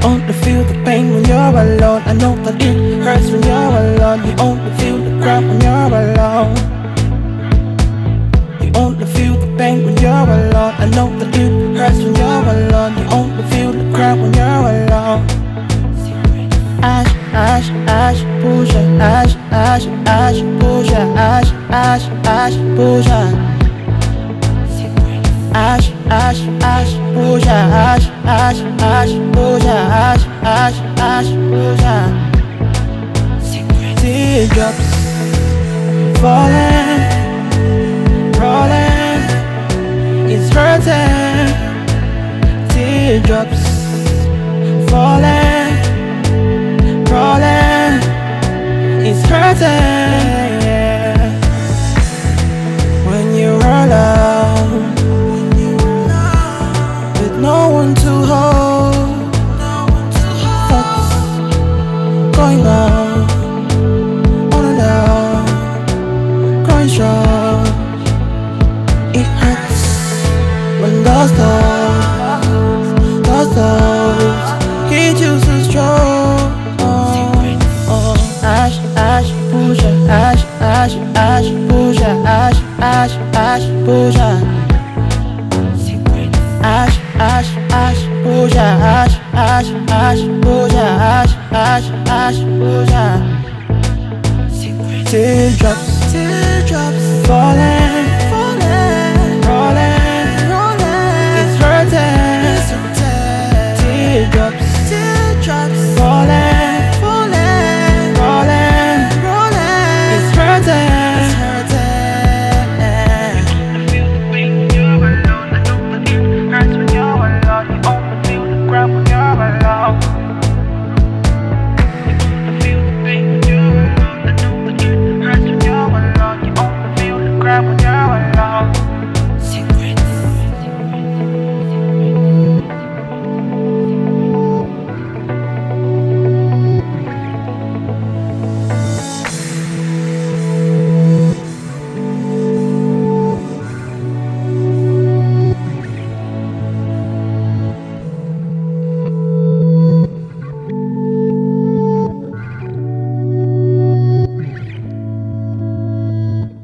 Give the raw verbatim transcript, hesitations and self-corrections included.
only feel the pain when you're alone. I know that it hurts when you're alone. You only feel the crowd when you're alone. You only feel the pain when you're alone. I know that it hurts when you're alone. You only feel the crowd when you're alone. Ash, ash, ash, puja, ash, ash, ash, puja, ash, ash, ash, puja. Ash, ash, ash, puja, ash, ash, ash, puja, ash, ash, ash, puja. Teardrops falling, rolling, it's hurting. Teardrops falling, rolling, it's hurting. Yeah. When you're alone, no one to hold. What's going on? On and on, growing strong. It hurts when those thoughts, those thoughts hit you so strong. Oh, ash, ash, puja, ash, ash, ash, puja, ash, ash, ash, puja. Ash, ash, ash, puja, ash, ash, ash, puja, ash, ash, ash, puja. Teardrops, teardrops falling.